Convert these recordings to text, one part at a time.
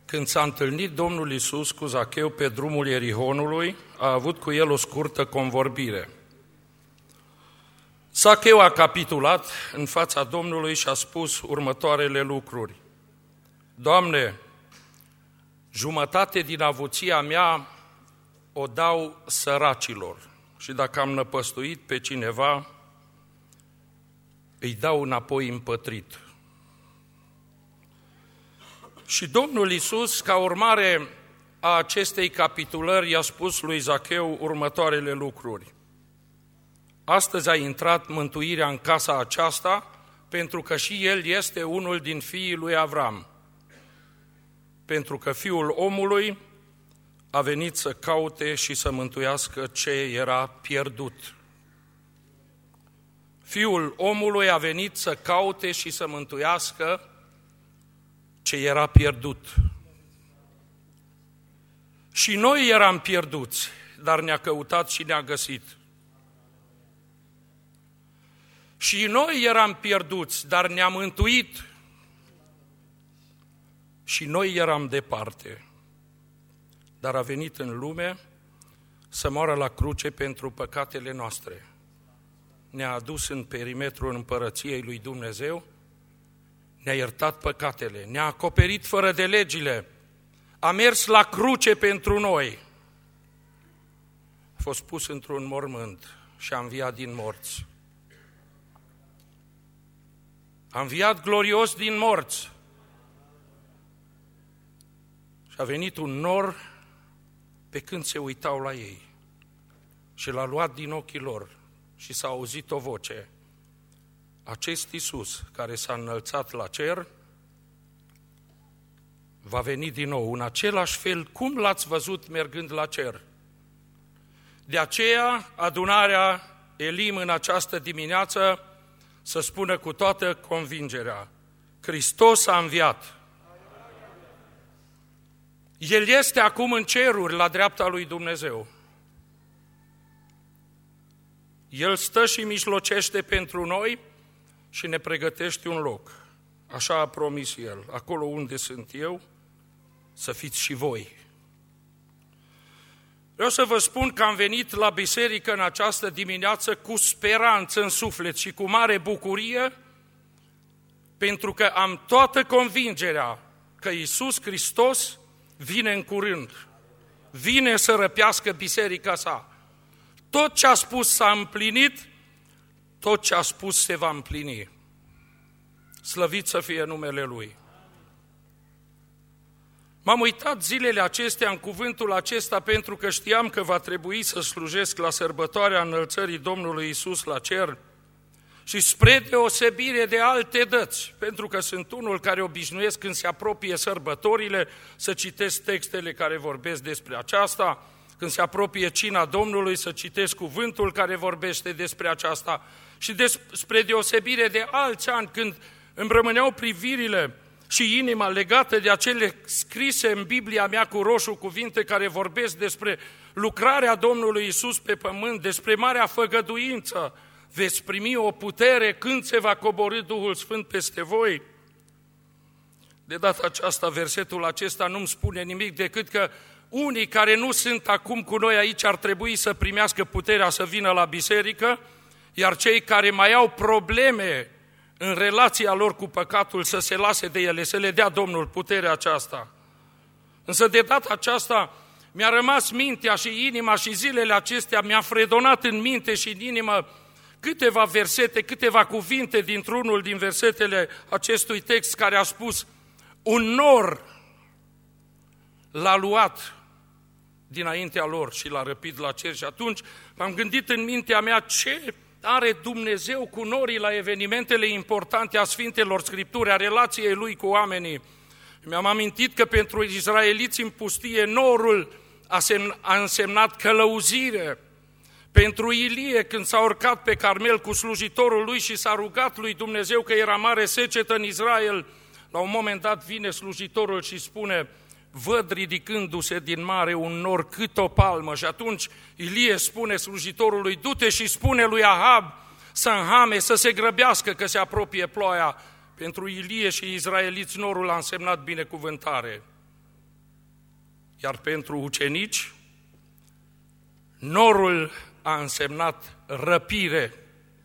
Când s-a întâlnit Domnul Iisus cu Zacheu pe drumul Ierihonului, a avut cu el o scurtă convorbire. Zacheu a capitulat în fața Domnului și a spus următoarele lucruri. Doamne, jumătate din avuția mea o dau săracilor și dacă am năpăstuit pe cineva, îi dau înapoi împătrit. Și Domnul Iisus, ca urmare a acestei capitulări, i-a spus lui Zacheu următoarele lucruri. Astăzi a intrat mântuirea în casa aceasta, pentru că și el este unul din fiii lui Avram. Pentru că Fiul omului a venit să caute și să mântuiască ce era pierdut. Fiul omului a venit să caute și să mântuiască ce era pierdut. Și noi eram pierduți, dar ne-a căutat și ne-a găsit. Și noi eram pierduți, dar ne-a mântuit. Și noi eram departe, dar a venit în lume să moară la cruce pentru păcatele noastre. Ne-a adus în perimetrul împărăției lui Dumnezeu, ne-a iertat păcatele, ne-a acoperit fără de legile, a mers la cruce pentru noi. A fost pus într-un mormânt și a înviat din morți. A înviat glorios din morți. Și a venit un nor pe când se uitau la ei și l-a luat din ochii lor și s-a auzit o voce. Acest Iisus care s-a înălțat la cer va veni din nou în același fel cum l-ați văzut mergând la cer. De aceea adunarea Elim în această dimineață să spună cu toată convingerea, Hristos a înviat. El este acum în ceruri la dreapta lui Dumnezeu. El stă și mijlocește pentru noi și ne pregătește un loc. Așa a promis El. Acolo unde sunt eu, să fiți și voi. Vreau să vă spun că am venit la biserică în această dimineață cu speranță în suflet și cu mare bucurie, pentru că am toată convingerea că Iisus Hristos vine în curând, vine să răpească biserica sa. Tot ce a spus s-a împlinit, tot ce a spus se va împlini. Slăvit să fie numele Lui. M-am uitat zilele acestea în cuvântul acesta pentru că știam că va trebui să slujesc la sărbătoarea înălțării Domnului Iisus la cer și spre deosebire de alte dăți, pentru că sunt unul care obișnuiesc când se apropie sărbătorile să citesc textele care vorbesc despre aceasta, când se apropie cina Domnului să citesc cuvântul care vorbește despre aceasta și spre deosebire de alți ani când îmi rămâneau privirile și inima legată de acele scrise în Biblia mea cu roșu cuvinte care vorbesc despre lucrarea Domnului Iisus pe pământ, despre marea făgăduință, veți primi o putere când se va coborî Duhul Sfânt peste voi. De data aceasta, versetul acesta nu-mi spune nimic decât că unii care nu sunt acum cu noi aici ar trebui să primească puterea să vină la biserică, iar cei care mai au probleme în relația lor cu păcatul să se lase de ele, să le dea Domnul puterea aceasta. Însă de data aceasta mi-a rămas mintea și inima și zilele acestea mi-a fredonat în minte și în inimă câteva versete, câteva cuvinte dintr-unul din versetele acestui text care a spus un nor l-a luat dinaintea lor și l-a răpit la cer și atunci m-am gândit în mintea mea ce are Dumnezeu cu norii la evenimentele importante a Sfintelor Scripturi, a relației Lui cu oamenii. Mi-am amintit că pentru izraeliți în pustie norul a însemnat călăuzire. Pentru Ilie, când s-a urcat pe Carmel cu slujitorul lui și s-a rugat lui Dumnezeu că era mare secetă în Israel, la un moment dat vine slujitorul și spune, văd ridicându-se din mare un nor cât o palmă. Și atunci Ilie spune slujitorului, du-te și spune lui Ahab să înhame, să se grăbească că se apropie ploaia. Pentru Ilie și izraeliți norul a însemnat binecuvântare. Iar pentru ucenici, norul a însemnat răpire.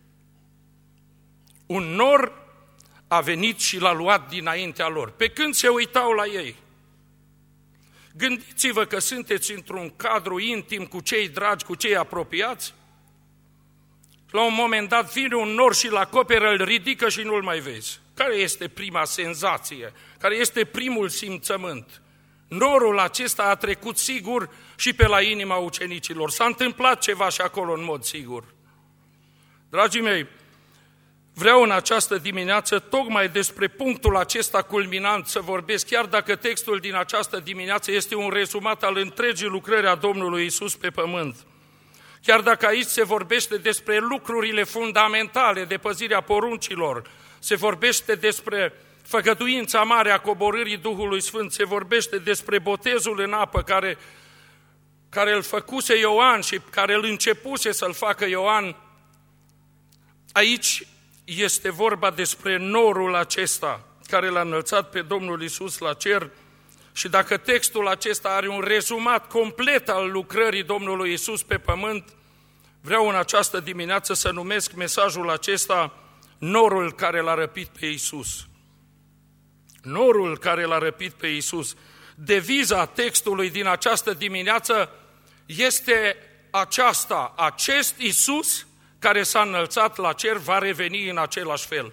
Un nor a venit și l-a luat dinaintea lor. Pe când se uitau la ei, gândiți-vă că sunteți într-un cadru intim cu cei dragi, cu cei apropiați. La un moment dat vine un nor și îl acoperă, îl ridică și nu-l mai vezi. Care este prima senzație? Care este primul simțământ? Norul acesta a trecut sigur și pe la inima ucenicilor. S-a întâmplat ceva și acolo în mod sigur. Dragii mei, vreau în această dimineață tocmai despre punctul acesta culminant să vorbesc, chiar dacă textul din această dimineață este un rezumat al întregii lucrări a Domnului Iisus pe pământ. Chiar dacă aici se vorbește despre lucrurile fundamentale de păzirea poruncilor, se vorbește despre făgăduința mare a coborârii Duhului Sfânt, se vorbește despre botezul în apă care îl făcuse Ioan și care îl începuse să-l facă Ioan. Aici este vorba despre norul acesta care l-a înălțat pe Domnul Iisus la cer și dacă textul acesta are un rezumat complet al lucrării Domnului Iisus pe pământ, vreau în această dimineață să numesc mesajul acesta norul care l-a răpit pe Iisus. Norul care l-a răpit pe Iisus. Deviza textului din această dimineață este aceasta: acest Iisus care s-a înălțat la cer va reveni în același fel.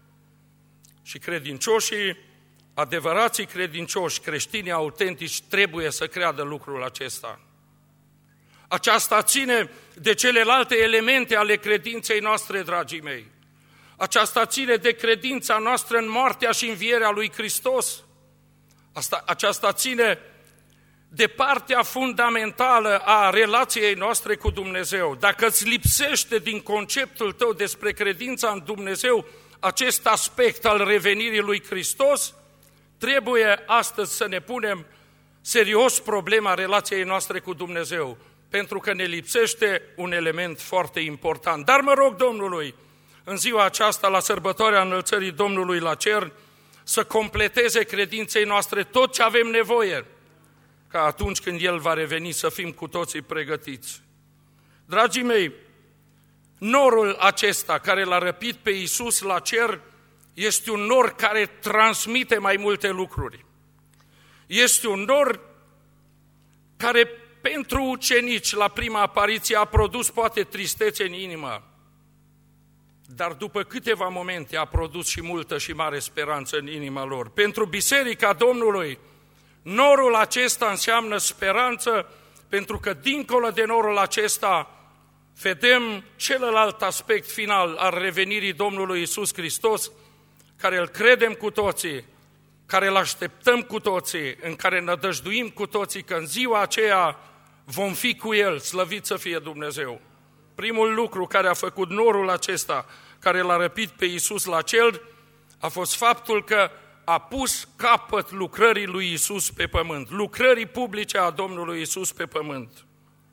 Și credincioșii, adevărații credincioși, creștinii autentici, trebuie să creadă lucrul acesta. Aceasta ține de celelalte elemente ale credinței noastre, dragii mei. Aceasta ține de credința noastră în moartea și învierea lui Hristos. Aceasta ține de partea fundamentală a relației noastre cu Dumnezeu. Dacă îți lipsește din conceptul tău despre credința în Dumnezeu acest aspect al revenirii lui Hristos, trebuie astăzi să ne punem serios problema relației noastre cu Dumnezeu, pentru că ne lipsește un element foarte important. Dar mă rog Domnului, în ziua aceasta, la sărbătoarea înălțării Domnului la cer, să completeze credinței noastre tot ce avem nevoie, ca atunci când El va reveni să fim cu toții pregătiți. Dragii mei, norul acesta care l-a răpit pe Iisus la cer este un nor care transmite mai multe lucruri. Este un nor care pentru ucenici la prima apariție a produs poate tristețe în inimă, dar după câteva momente a produs și multă și mare speranță în inima lor. Pentru Biserica Domnului, norul acesta înseamnă speranță, pentru că dincolo de norul acesta vedem celălalt aspect final al revenirii Domnului Iisus Hristos, care îl credem cu toții, care îl așteptăm cu toții, în care nădăjduim cu toții că în ziua aceea vom fi cu El, slăvit să fie Dumnezeu. Primul lucru care a făcut norul acesta, care l-a răpit pe Iisus la cer, a fost faptul că a pus capăt lucrării lui Iisus pe pământ, lucrării publice a Domnului Iisus pe pământ.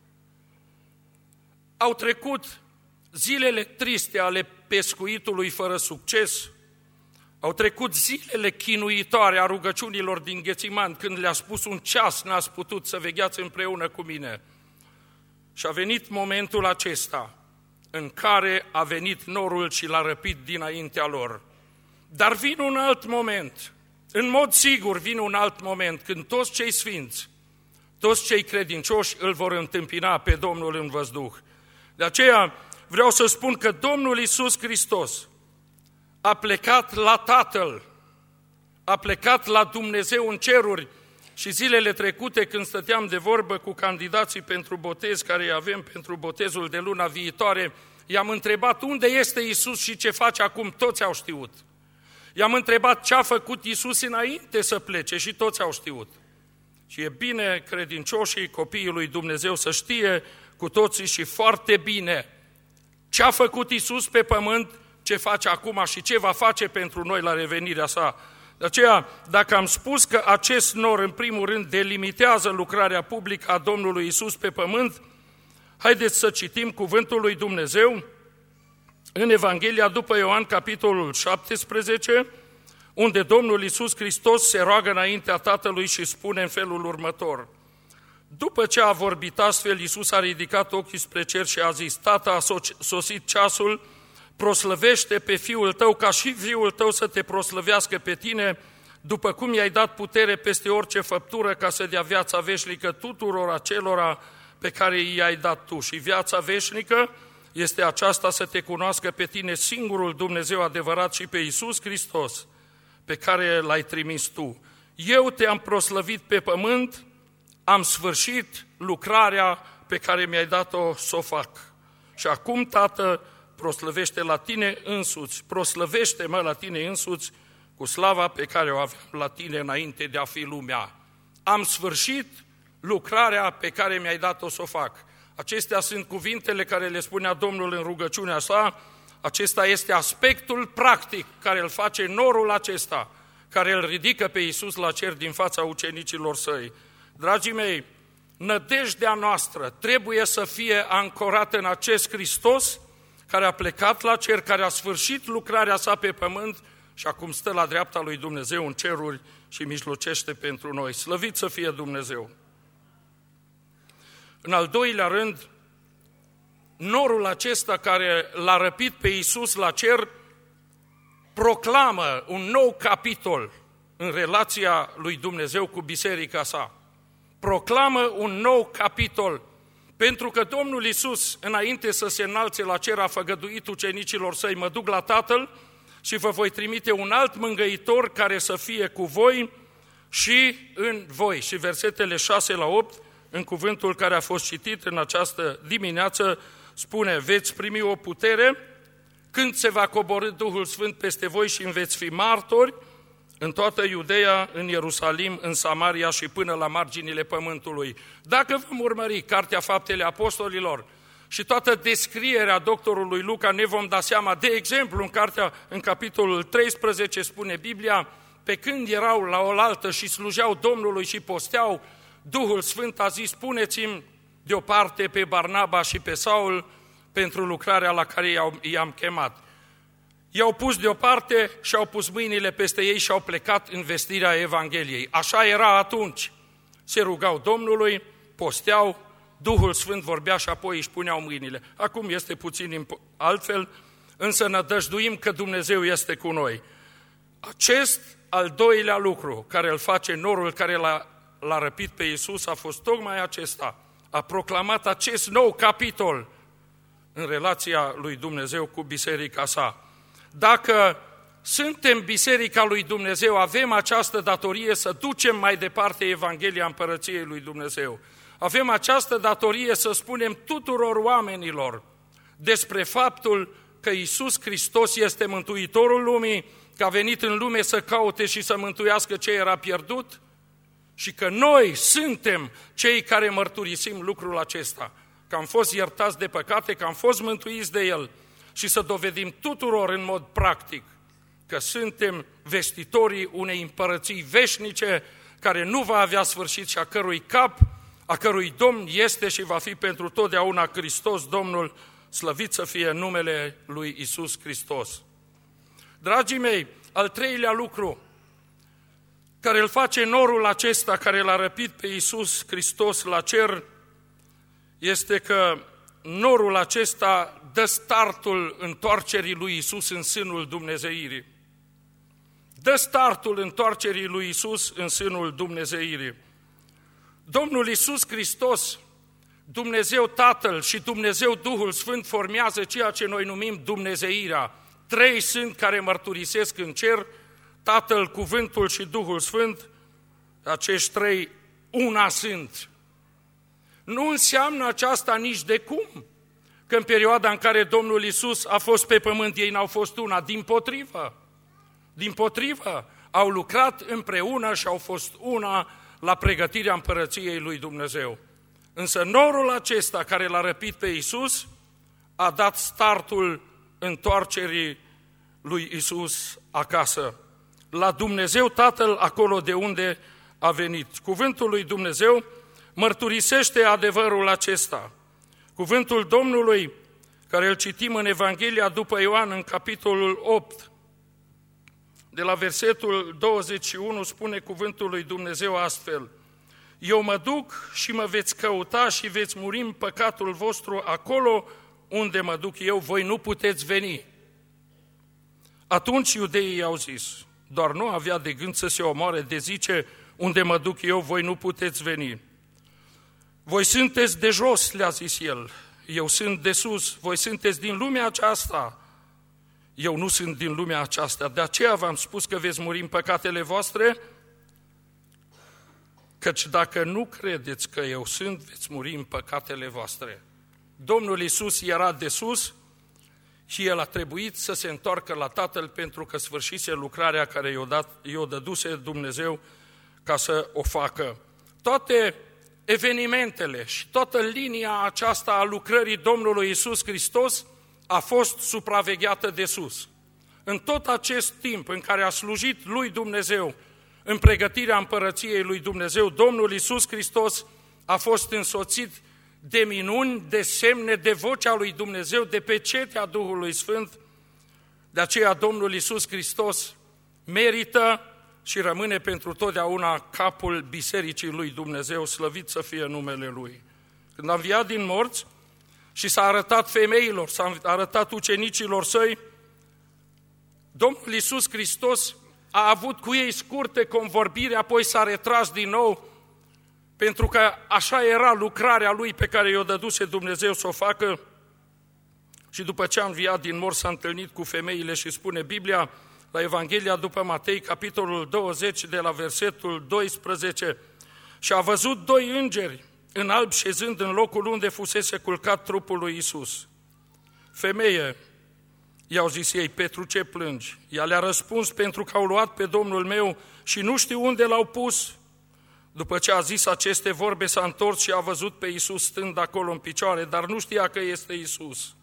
Au trecut zilele triste ale pescuitului fără succes, au trecut zilele chinuitoare a rugăciunilor din Ghețiman, când le-a spus un ceas n-ați putut să vegheați împreună cu mine. Și a venit momentul acesta în care a venit norul și l-a răpit dinaintea lor. Dar vine un alt moment, în mod sigur vine un alt moment, când toți cei sfinți, toți cei credincioși îl vor întâmpina pe Domnul în văzduh. De aceea vreau să spun că Domnul Iisus Hristos a plecat la Tatăl, a plecat la Dumnezeu în ceruri și zilele trecute când stăteam de vorbă cu candidații pentru botez, care îi avem pentru botezul de luna viitoare, i-am întrebat unde este Iisus și ce face acum, toți au știut. I-am întrebat ce a făcut Iisus înainte să plece și toți au știut. Și e bine credincioșii, copiii lui Dumnezeu să știe cu toții și foarte bine ce a făcut Iisus pe pământ, ce face acum și ce va face pentru noi la revenirea sa. De aceea, dacă am spus că acest nor, în primul rând, delimitează lucrarea publică a Domnului Iisus pe pământ, haideți să citim cuvântul lui Dumnezeu în Evanghelia după Ioan, capitolul 17, unde Domnul Iisus Hristos se roagă înaintea Tatălui și spune în felul următor: După ce a vorbit astfel, Iisus a ridicat ochii spre cer și a zis: Tată, a sosit ceasul, proslăvește pe Fiul Tău, ca și Fiul Tău să te proslăvească pe Tine, după cum i-ai dat putere peste orice făptură, ca să dea viața veșnică tuturor acelora pe care i-ai dat Tu. Și viața veșnică este aceasta, să te cunoască pe Tine, singurul Dumnezeu adevărat, și pe Iisus Hristos, pe care L-ai trimis Tu. Eu te-am proslăvit pe pământ, am sfârșit lucrarea pe care mi-ai dat-o să o fac. Și acum, Tată, proslăvește la Tine însuți, proslăvește-mă la Tine însuți cu slava pe care o aveam la Tine înainte de a fi lumea. Am sfârșit lucrarea pe care mi-ai dat-o să o fac. Acestea sunt cuvintele care le spunea Domnul în rugăciunea sa. Acesta este aspectul practic care îl face norul acesta, care îl ridică pe Iisus la cer din fața ucenicilor Săi. Dragii mei, nădejdea noastră trebuie să fie ancorată în acest Hristos care a plecat la cer, care a sfârșit lucrarea sa pe pământ și acum stă la dreapta lui Dumnezeu în ceruri și mijlocește pentru noi. Slăvit să fie Dumnezeu! În al doilea rând, norul acesta care l-a răpit pe Iisus la cer proclamă un nou capitol în relația lui Dumnezeu cu biserica sa. Proclamă un nou capitol, pentru că Domnul Iisus, înainte să se înalțe la cer, a făgăduit ucenicilor Săi: mă duc la Tatăl și vă voi trimite un alt mângâitor care să fie cu voi și în voi. Și versetele 6 la 8, în cuvântul care a fost citit în această dimineață, spune: veți primi o putere când se va coborî Duhul Sfânt peste voi și îmi veți fi martori în toată Iudeea, în Ierusalim, în Samaria și până la marginile pământului. Dacă vom urmări Cartea Faptele Apostolilor și toată descrierea doctorului Luca, ne vom da seama, de exemplu, în capitolul 13 spune Biblia: pe când erau la oaltă și slujeau Domnului și posteau, Duhul Sfânt a zis: puneți-mi deoparte pe Barnaba și pe Saul pentru lucrarea la care i-am chemat. I-au pus deoparte și au pus mâinile peste ei și au plecat în vestirea Evangheliei. Așa era atunci. Se rugau Domnului, posteau, Duhul Sfânt vorbea și apoi își puneau mâinile. Acum este puțin altfel, însă nădăjduim că Dumnezeu este cu noi. Acest al doilea lucru care îl face norul care l-a răpit pe Iisus a fost tocmai acesta. A proclamat acest nou capitol în relația lui Dumnezeu cu biserica sa. Dacă suntem biserica lui Dumnezeu, avem această datorie să ducem mai departe Evanghelia Împărăției lui Dumnezeu. Avem această datorie să spunem tuturor oamenilor despre faptul că Iisus Hristos este Mântuitorul lumii, că a venit în lume să caute și să mântuiască ce era pierdut și că noi suntem cei care mărturisim lucrul acesta, că am fost iertați de păcate, că am fost mântuiți de El, și să dovedim tuturor în mod practic că suntem vestitorii unei împărății veșnice care nu va avea sfârșit și a cărui cap, a cărui domn este și va fi pentru totdeauna Hristos Domnul, slăvit să fie numele lui Iisus Hristos. Dragii mei, al treilea lucru care îl face norul acesta care l-a răpit pe Iisus Hristos la cer este că norul acesta dă startul întoarcerii lui Iisus în sânul Dumnezeirii. Dă startul întoarcerii lui Iisus în sânul Dumnezeirii. Domnul Iisus Hristos, Dumnezeu Tatăl și Dumnezeu Duhul Sfânt formează ceea ce noi numim Dumnezeirea. Trei sunt care mărturisesc în cer: Tatăl, Cuvântul și Duhul Sfânt. Acești trei una sunt. Nu înseamnă aceasta nici de cum că în perioada în care Domnul Iisus a fost pe pământ, ei n-au fost una. Dimpotrivă, au lucrat împreună și au fost una la pregătirea împărăției lui Dumnezeu. Însă norul acesta care l-a răpit pe Iisus a dat startul întoarcerii lui Iisus acasă, la Dumnezeu Tatăl, acolo de unde a venit. Cuvântul lui Dumnezeu mărturisește adevărul acesta. Cuvântul Domnului, care îl citim în Evanghelia după Ioan, în capitolul 8, de la versetul 21, spune cuvântul lui Dumnezeu astfel: eu mă duc și mă veți căuta și veți muri în păcatul vostru acolo unde mă duc eu, voi nu puteți veni. Atunci iudeii i-au zis, doar nu avea de gând să se omoare, de zice, unde mă duc eu, voi nu puteți veni. Voi sunteți de jos, le-a zis el, eu sunt de sus, voi sunteți din lumea aceasta, eu nu sunt din lumea aceasta, de aceea v-am spus că veți muri în păcatele voastre, căci dacă nu credeți că eu sunt, veți muri în păcatele voastre. Domnul Iisus era de sus și el a trebuit să se întoarcă la Tatăl pentru că sfârșise lucrarea care i-o dăduse Dumnezeu ca să o facă. Toate evenimentele și toată linia aceasta a lucrării Domnului Iisus Hristos a fost supravegheată de sus. În tot acest timp în care a slujit lui Dumnezeu, în pregătirea împărăției lui Dumnezeu, Domnul Iisus Hristos a fost însoțit de minuni, de semne, de vocea lui Dumnezeu, de pecetea Duhului Sfânt. De aceea Domnul Iisus Hristos merită și rămâne pentru totdeauna capul Bisericii lui Dumnezeu, slăvit să fie numele Lui. Când a înviat din morți și s-a arătat femeilor, s-a arătat ucenicilor săi, Domnul Iisus Hristos a avut cu ei scurte convorbiri, apoi s-a retras din nou, pentru că așa era lucrarea Lui pe care i-o dăduse Dumnezeu să o facă. Și după ce a înviat din morți s-a întâlnit cu femeile și spune Biblia, la Evanghelia după Matei, capitolul 20, de la versetul 12, și a văzut doi îngeri în alb șezând în locul unde fusese culcat trupul lui Iisus. Femeie, i-au zis ei, pentru ce plângi? Ea le-a răspuns, pentru că au luat pe Domnul meu și nu știu unde l-au pus. După ce a zis aceste vorbe, s-a întors și a văzut pe Iisus stând acolo în picioare, dar nu știa că este Iisus.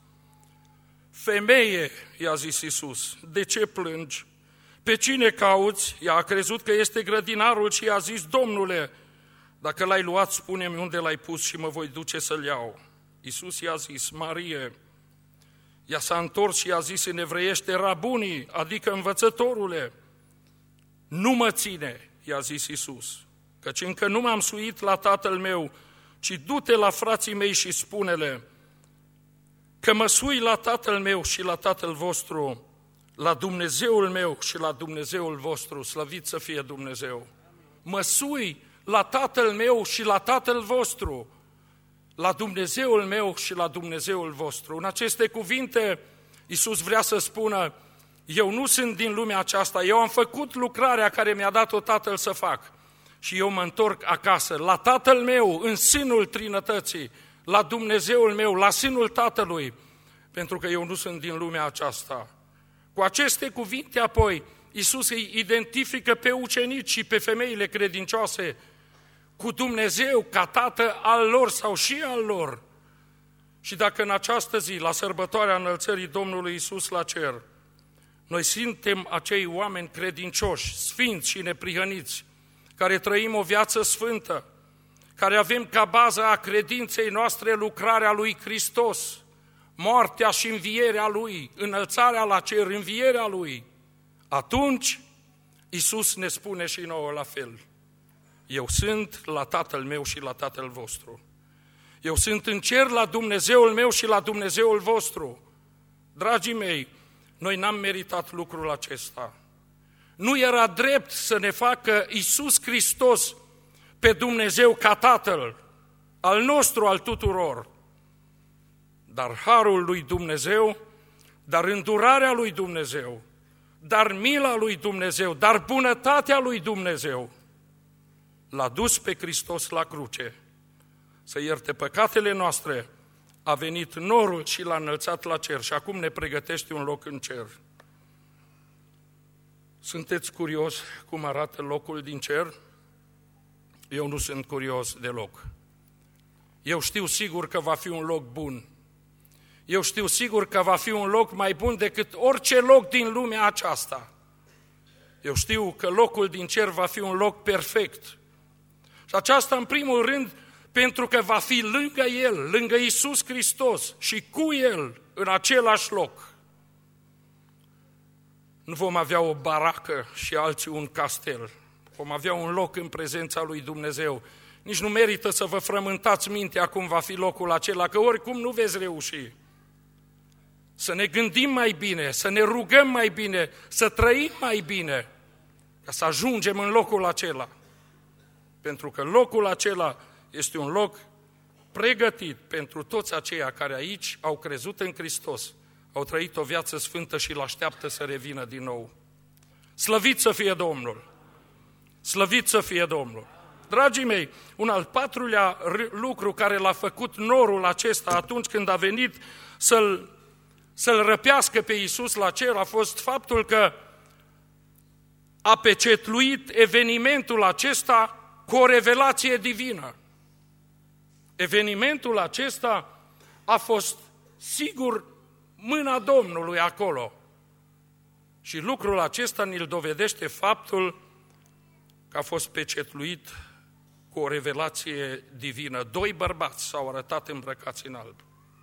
Femeie, i-a zis Iisus, de ce plângi? Pe cine cauți? Ea a crezut că este grădinarul și i-a zis, Domnule, dacă l-ai luat, spune-mi unde l-ai pus și mă voi duce să-l iau. Iisus i-a zis, Marie. Ea s-a întors și i-a zis în evreiește, Rabunii, adică învățătorule. Nu mă ține, i-a zis Iisus, căci încă nu m-am suit la tatăl meu, ci du-te la frații mei și spune-le că mă sui la tatăl meu și la tatăl vostru, la Dumnezeul meu și la Dumnezeul vostru, slăvit să fie Dumnezeu. Mă sui la tatăl meu și la tatăl vostru, la Dumnezeul meu și la Dumnezeul vostru. În aceste cuvinte, Iisus vrea să spună, eu nu sunt din lumea aceasta, eu am făcut lucrarea care mi-a dat-o Tatăl să fac și eu mă întorc acasă, la Tatăl meu, în sânul Trinătății, la Dumnezeul meu, la sânul Tatălui, pentru că eu nu sunt din lumea aceasta. Cu aceste cuvinte apoi, Iisus îi identifică pe ucenici și pe femeile credincioase cu Dumnezeu ca Tată al lor sau și al lor. Și dacă în această zi, la sărbătoarea înălțării Domnului Iisus la cer, noi suntem acei oameni credincioși, sfinți și neprihăniți, care trăim o viață sfântă, care avem ca bază a credinței noastre lucrarea lui Hristos, moartea și învierea Lui, înălțarea la cer, învierea Lui, atunci Iisus ne spune și nouă la fel. Eu sunt la Tatăl meu și la Tatăl vostru. Eu sunt în cer la Dumnezeul meu și la Dumnezeul vostru. Dragii mei, noi n-am meritat lucrul acesta. Nu era drept să ne facă Iisus Hristos pe Dumnezeu ca Tatăl, al nostru, al tuturor. Dar harul lui Dumnezeu, dar îndurarea lui Dumnezeu, dar mila lui Dumnezeu, dar bunătatea lui Dumnezeu, l-a dus pe Hristos la cruce, să ierte păcatele noastre, a venit norul și l-a înălțat la cer și acum ne pregătește un loc în cer. Sunteți curios cum arată locul din cer? Eu nu sunt curios deloc. Eu știu sigur că va fi un loc bun. Eu știu sigur că va fi un loc mai bun decât orice loc din lumea aceasta. Eu știu că locul din cer va fi un loc perfect. Și aceasta în primul rând pentru că va fi lângă El, lângă Iisus Hristos și cu El în același loc. Nu vom avea o baracă și alții un castel. vom avea un loc în prezența lui Dumnezeu. Nici nu merită să vă frământați mintea cum va fi locul acela, că oricum nu veți reuși. Să ne gândim mai bine, să ne rugăm mai bine, să trăim mai bine, ca să ajungem în locul acela. Pentru că locul acela este un loc pregătit pentru toți aceia care aici au crezut în Hristos, au trăit o viață sfântă și îl așteaptă să revină din nou. Slăvit să fie Domnul! Slăvit să fie Domnul! Dragii mei, un al patrulea lucru care l-a făcut norul acesta atunci când a venit să-L răpească pe Iisus la cer a fost faptul că a pecetluit evenimentul acesta cu o revelație divină. Evenimentul acesta a fost, sigur, mâna Domnului acolo. Și lucrul acesta ne-l dovedește faptul că a fost pecetluit cu o revelație divină. 2 bărbați s-au arătat îmbrăcați în alb.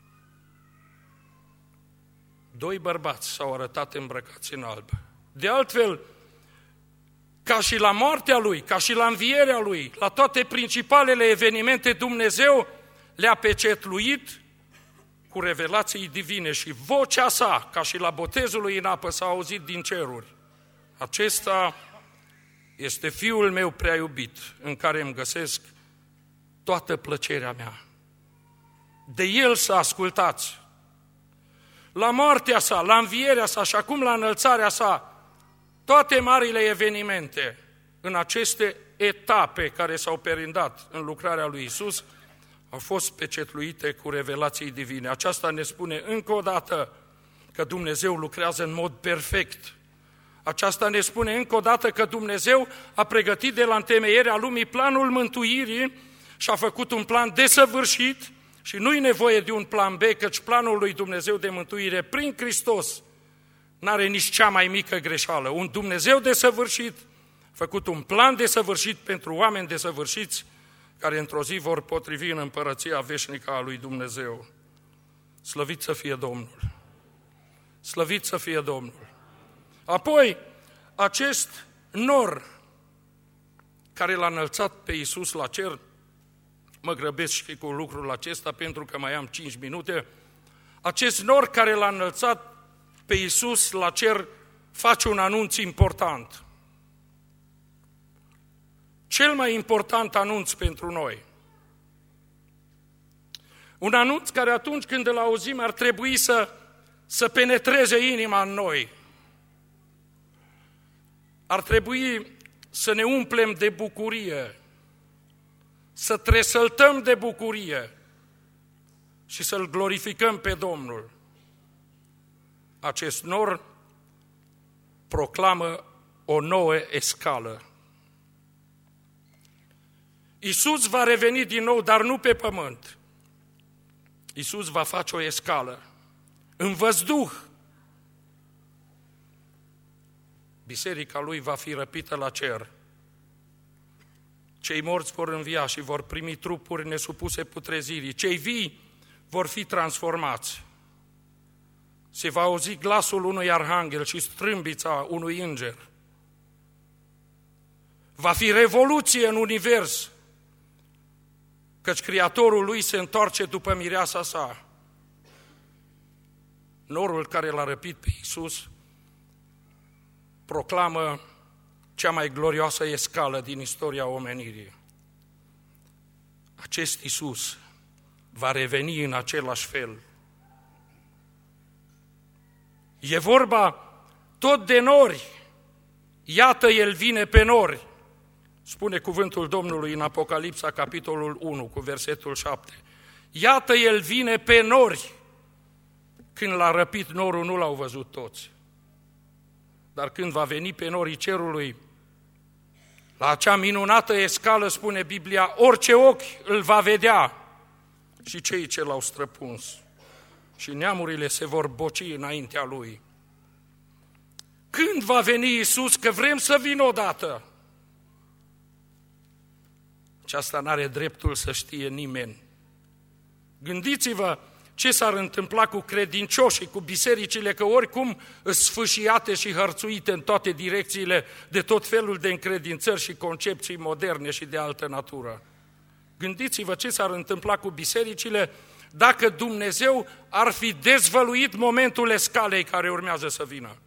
2 bărbați s-au arătat îmbrăcați în alb. De altfel, ca și la moartea Lui, ca și la învierea Lui, la toate principalele evenimente, Dumnezeu le-a pecetluit cu revelații divine și vocea sa, ca și la botezul Lui în apă, s-a auzit din ceruri. Acesta este Fiul meu prea iubit, în care îmi găsesc toată plăcerea mea. De El să ascultați. La moartea sa, la învierea sa și acum la înălțarea sa, toate marile evenimente în aceste etape care s-au perindat în lucrarea lui Iisus au fost pecetluite cu revelații divine. Aceasta ne spune încă o dată că Dumnezeu lucrează în mod perfect. Aceasta ne spune încă o dată că Dumnezeu a pregătit de la întemeierea lumii planul mântuirii și a făcut un plan desăvârșit și nu-i nevoie de un plan B, căci planul lui Dumnezeu de mântuire prin Hristos n-are nici cea mai mică greșeală. Un Dumnezeu desăvârșit a făcut un plan desăvârșit pentru oameni desăvârșiți care într-o zi vor potrivi în împărăția veșnică a lui Dumnezeu. Slăvit să fie Domnul! Slăvit să fie Domnul! Apoi, acest nor care l-a înălțat pe Iisus la cer, mă grăbesc și cu lucrul acesta pentru că mai am 5 minute, acest nor care l-a înălțat pe Iisus la cer face un anunț important. Cel mai important anunț pentru noi. Un anunț care atunci când îl auzim ar trebui să penetreze inima în noi. Ar trebui să ne umplem de bucurie, să tresăltăm de bucurie și să-L glorificăm pe Domnul. Acest nor proclamă o nouă escală. Iisus va reveni din nou, dar nu pe pământ. Iisus va face o escală în văzduh. Biserica Lui va fi răpită la cer. Cei morți vor învia și vor primi trupuri nesupuse putrezirii. Cei vii vor fi transformați. Se va auzi glasul unui arhanghel și strâmbița unui înger. Va fi revoluție în univers, căci Creatorul lui se întoarce după mireasa sa. Norul care l-a răpit pe Iisus proclamă cea mai glorioasă escală din istoria omenirii. Acest Iisus va reveni în același fel. E vorba tot de nori. Iată, El vine pe nori. Spune cuvântul Domnului în Apocalipsa, capitolul 1, cu versetul 7. Iată, El vine pe nori. Când l-a răpit norul, nu l-au văzut toți. Dar când va veni pe norii cerului, la acea minunată escală, spune Biblia, orice ochi îl va vedea și cei ce l-au străpuns. Și neamurile se vor boci înaintea Lui. Când va veni Iisus, că vrem să vină odată? Aceasta n-are dreptul să știe nimeni. Gândiți-vă, ce s-ar întâmpla cu credincioșii, cu bisericile, că oricum sunt sfâșiate și hărțuite în toate direcțiile de tot felul de încredințări și concepții moderne și de altă natură. Gândiți-vă ce s-ar întâmpla cu bisericile dacă Dumnezeu ar fi dezvăluit momentul escalei care urmează să vină.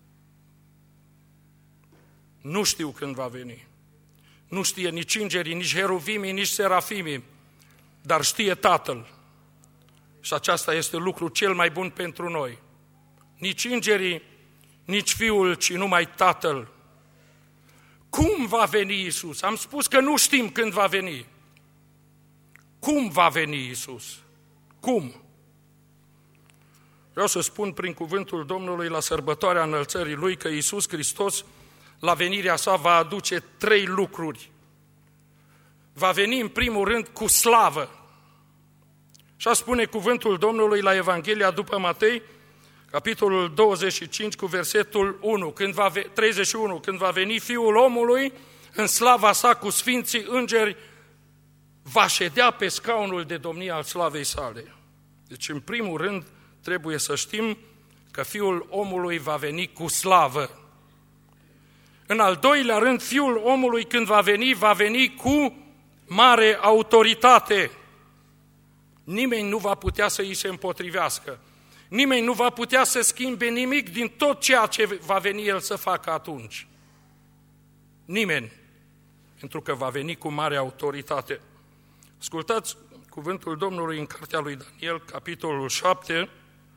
Nu știu când va veni. Nu știe nici îngerii, nici heruvimii, nici serafimii, dar știe Tatăl. Și aceasta este lucru cel mai bun pentru noi. Nici îngerii, nici Fiul, ci numai Tatăl. Cum va veni Iisus? Am spus că nu știm când va veni. Cum va veni Iisus? Cum? Vreau să spun prin cuvântul Domnului la sărbătoarea înălțării Lui că Iisus Hristos, la venirea sa, va aduce 3 lucruri. Va veni în primul rând cu slavă. Așa spune cuvântul Domnului la Evanghelia după Matei, capitolul 25 cu versetul 31, când va veni Fiul omului în slava sa cu sfinții îngeri, va ședea pe scaunul de domnie al slavei sale. Deci, în primul rând, trebuie să știm că Fiul omului va veni cu slavă. În al doilea rând, Fiul omului când va veni cu mare autoritate. Nimeni nu va putea să îi se împotrivească. Nimeni nu va putea să schimbe nimic din tot ceea ce va veni El să facă atunci. Nimeni. Pentru că va veni cu mare autoritate. Ascultați cuvântul Domnului în cartea lui Daniel, capitolul 7,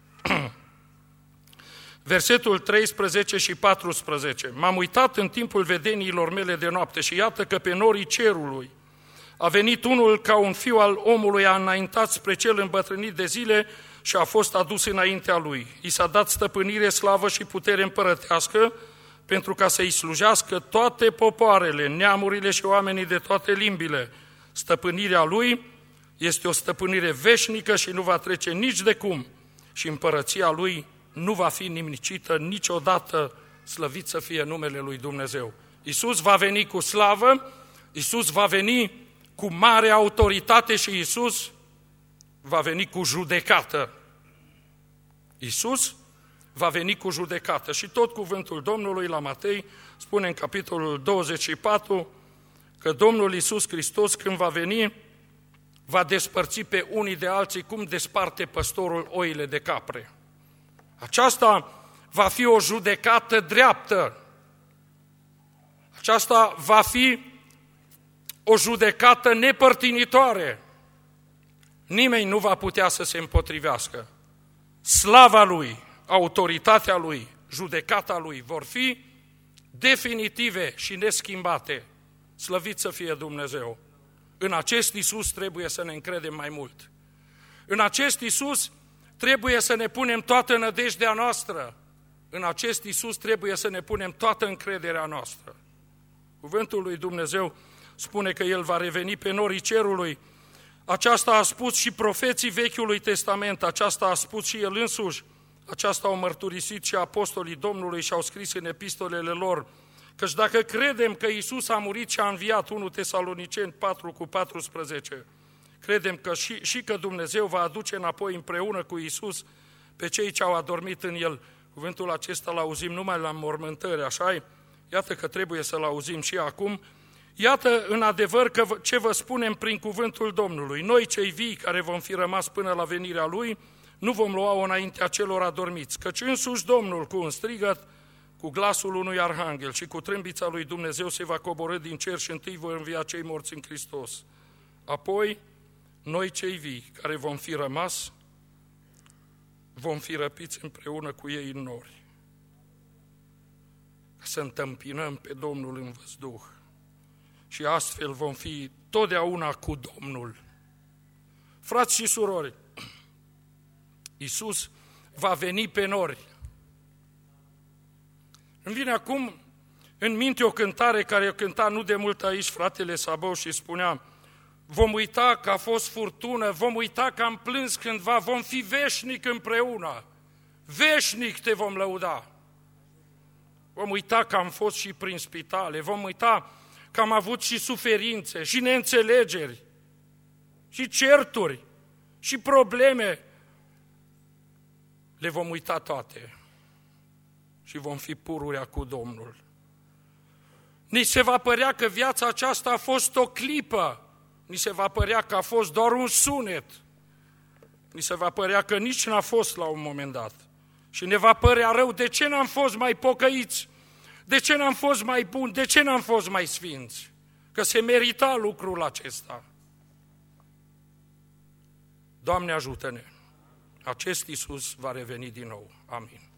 versetul 13 și 14. M-am uitat în timpul vedeniilor mele de noapte și iată că pe norii cerului a venit unul ca un fiu al omului, a înaintat spre cel îmbătrânit de zile și a fost adus înaintea lui. I s-a dat stăpânire, slavă și putere împărătească pentru ca să-i slujească toate popoarele, neamurile și oamenii de toate limbile. Stăpânirea lui este o stăpânire veșnică și nu va trece nici de cum și împărăția lui nu va fi nimicită niciodată, slăvit să fie numele lui Dumnezeu. Iisus va veni cu slavă, Iisus va veni cu mare autoritate și Iisus va veni cu judecată. Iisus va veni cu judecată. Și tot cuvântul Domnului la Matei spune în capitolul 24 că Domnul Iisus Hristos când va veni va despărți pe unii de alții cum desparte păstorul oile de capre. Aceasta va fi o judecată dreaptă. Aceasta va fi o judecată nepărtinitoare. Nimeni nu va putea să se împotrivească. Slava Lui, autoritatea Lui, judecata Lui vor fi definitive și neschimbate. Slăvit să fie Dumnezeu! În acest Iisus trebuie să ne încredem mai mult. În acest Iisus trebuie să ne punem toată nădejdea noastră. În acest Iisus trebuie să ne punem toată încrederea noastră. Cuvântul lui Dumnezeu spune că El va reveni pe norii cerului. Aceasta a spus și profeții Vechiului Testament, aceasta a spus și El însuși, aceasta au mărturisit și apostolii Domnului și au scris în epistolele lor. Căci dacă credem că Iisus a murit și a înviat, 1 Tesaloniceni 4:14, credem că și că Dumnezeu va aduce înapoi împreună cu Iisus pe cei ce au adormit în El. Cuvântul acesta îl auzim numai la mormântări, așa-i? Iată că trebuie să-l auzim și acum. Iată în adevăr că ce vă spunem prin cuvântul Domnului. Noi cei vii care vom fi rămas până la venirea Lui, nu vom lua-o înaintea celor adormiți, căci însuși Domnul cu un strigăt, cu glasul unui arhanghel și cu trâmbița lui Dumnezeu se va coborî din cer și întâi vor învia cei morți în Hristos. Apoi, noi cei vii care vom fi rămas, vom fi răpiți împreună cu ei în nori, ca să întâmpinăm pe Domnul în văzduh. Și astfel vom fi totdeauna cu Domnul. Frați și surori, Iisus va veni pe nori. Îmi vine acum în minte o cântare care o cânta nu de mult aici fratele Sabău și spunea: vom uita că a fost furtună, vom uita că am plâns cândva, vom fi veșnic împreună. Veșnic te vom lăuda. Vom uita că am fost și prin spitale, vom uita că am avut și suferințe, și neînțelegeri, și certuri, și probleme, le vom uita toate și vom fi pururea cu Domnul. Ni se va părea că viața aceasta a fost o clipă, ni se va părea că a fost doar un sunet, ni se va părea că nici n-a fost la un moment dat. Și ne va părea rău, de ce n-am fost mai pocăiți? De ce n-am fost mai buni? De ce n-am fost mai sfinți? Că se merita lucrul acesta. Doamne ajută-ne! Acest Iisus va reveni din nou. Amin.